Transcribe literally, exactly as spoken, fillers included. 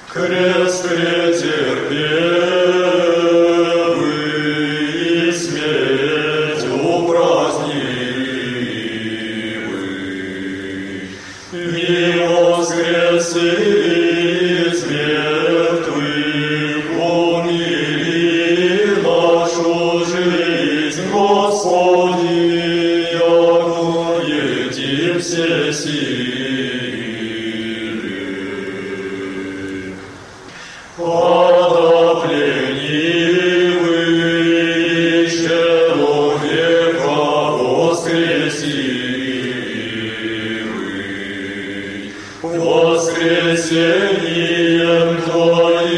Крест претерпевый и смерть упразднивый, и воскрес из мертвых, умили нашу жизнь, Господи, яко едим все силы. Ада пленивый человека воскресивый, воскресением Твоим